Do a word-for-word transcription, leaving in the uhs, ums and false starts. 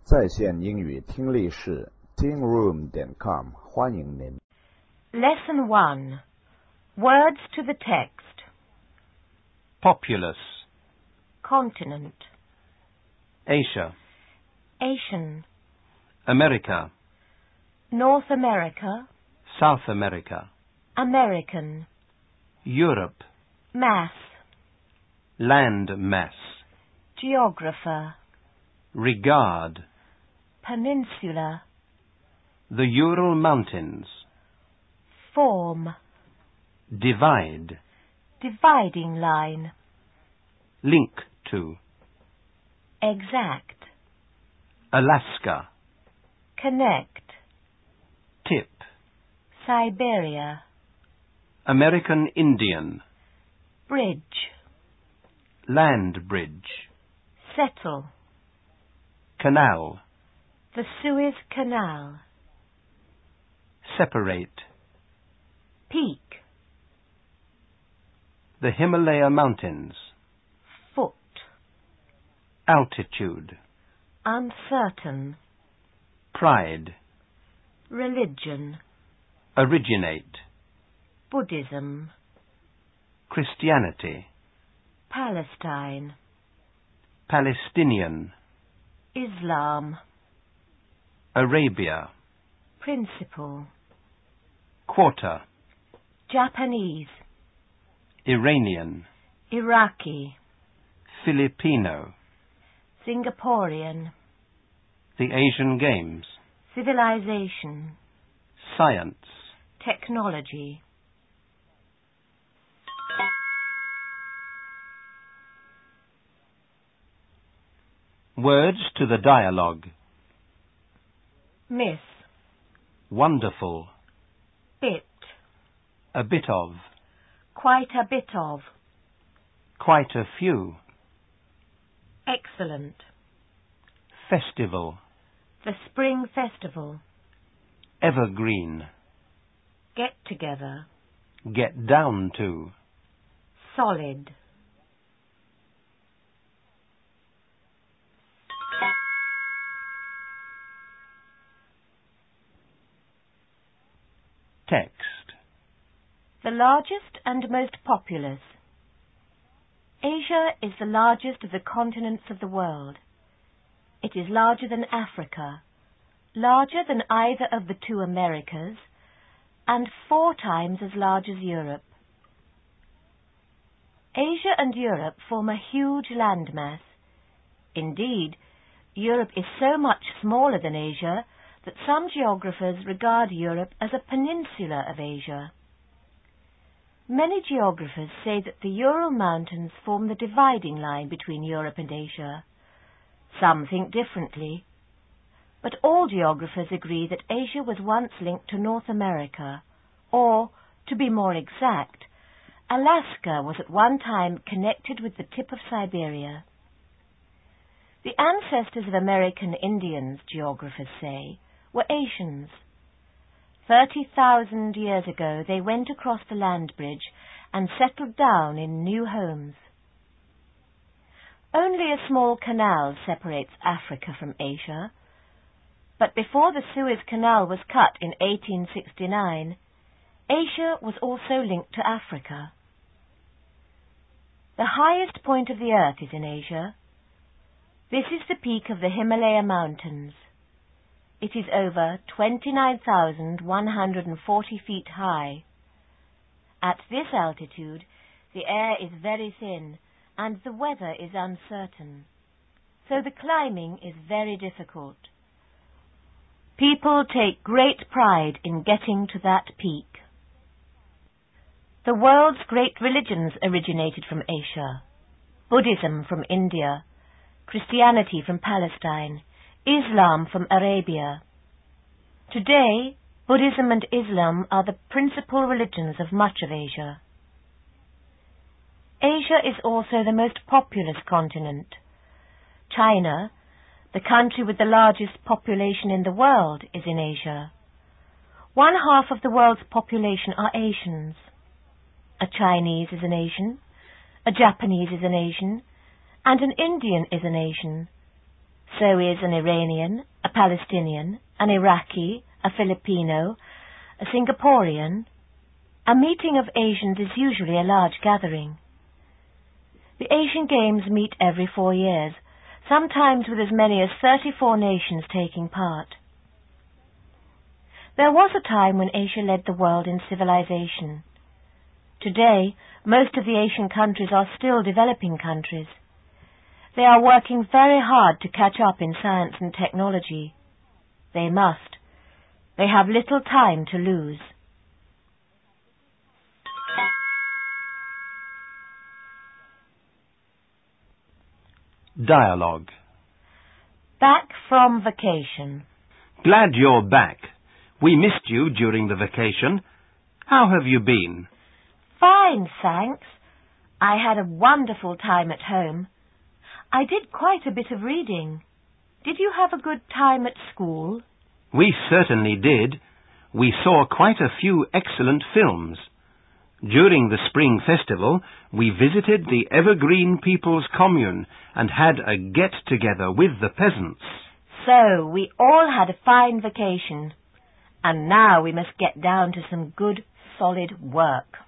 在线英语听力室 teen room 点 com 欢迎您。 Lesson one. Words to the text. Populous. Continent. Asia. Asian. America. North America. South America. American. Europe. Mass. Land mass. Geographer. Regard. Peninsula. The Ural Mountains. Form. Divide. Dividing line. Link to. Exact. Alaska. Connect. Tip. Siberia. American Indian. Bridge. Land bridge. Settle. Canal. The Suez Canal. Separate. Peak. The Himalaya Mountains. Foot. Altitude. Uncertain. Pride. Religion. Originate. Buddhism. Christianity. Palestine. Palestinian. Islam. Arabia. Principle. Quarter. Japanese. Iranian. Iraqi. Filipino. Singaporean. The Asian Games. Civilization. Science. Technology. Words to the dialogue. Miss. Wonderful. Bit. A bit of. Quite a bit of. Quite a few. Excellent. Festival. The Spring Festival. Evergreen. Get together. Get down to. Solid. Text. The largest and most populous. Asia is the largest of the continents of the world. It is larger than Africa, larger than either of the two Americas, and four times as large as Europe. Asia and Europe form a huge landmass. Indeed, Europe is so much smaller than Asia that some geographers regard Europe as a peninsula of Asia. Many geographers say that the Ural Mountains form the dividing line between Europe and Asia. Some think differently, but all geographers agree that Asia was once linked to North America, or, to be more exact, Alaska was at one time connected with the tip of Siberia. The ancestors of American Indians, geographers say, were Asians. Thirty thousand years ago they went across the land bridge and settled down in new homes. Only a small canal separates Africa from Asia, but before the Suez Canal was cut in eighteen sixty-nine, Asia was also linked to Africa. The highest point of the earth is in Asia. This is the peak of the Himalaya Mountains. It is over twenty-nine thousand one hundred forty feet high. At this altitude, the air is very thin and the weather is uncertain, so the climbing is very difficult. People take great pride in getting to that peak. The world's great religions originated from Asia: Buddhism from India, Christianity from Palestine, Islam from Arabia. Today, Buddhism and Islam are the principal religions of much of Asia. Asia is also the most populous continent. China, the country with the largest population in the world, is in Asia. One half of the world's population are Asians. A Chinese is an Asian, a Japanese is an Asian, and an Indian is an Asian. So is an Iranian, a Palestinian, an Iraqi, a Filipino, a Singaporean. A meeting of Asians is usually a large gathering. The Asian Games meet every four years, sometimes with as many as thirty-four nations taking part. There was a time when Asia led the world in civilization. Today, most of the Asian countries are still developing countries. They are working very hard to catch up in science and technology. They must. They have little time to lose. Dialogue. Back from vacation. Glad you're back. We missed you during the vacation. How have you been? Fine, thanks. I had a wonderful time at home. I did quite a bit of reading. Did you have a good time at school? We certainly did. We saw quite a few excellent films. During the Spring Festival, we visited the Evergreen People's Commune and had a get-together with the peasants. So, we all had a fine vacation. And now we must get down to some good, solid work.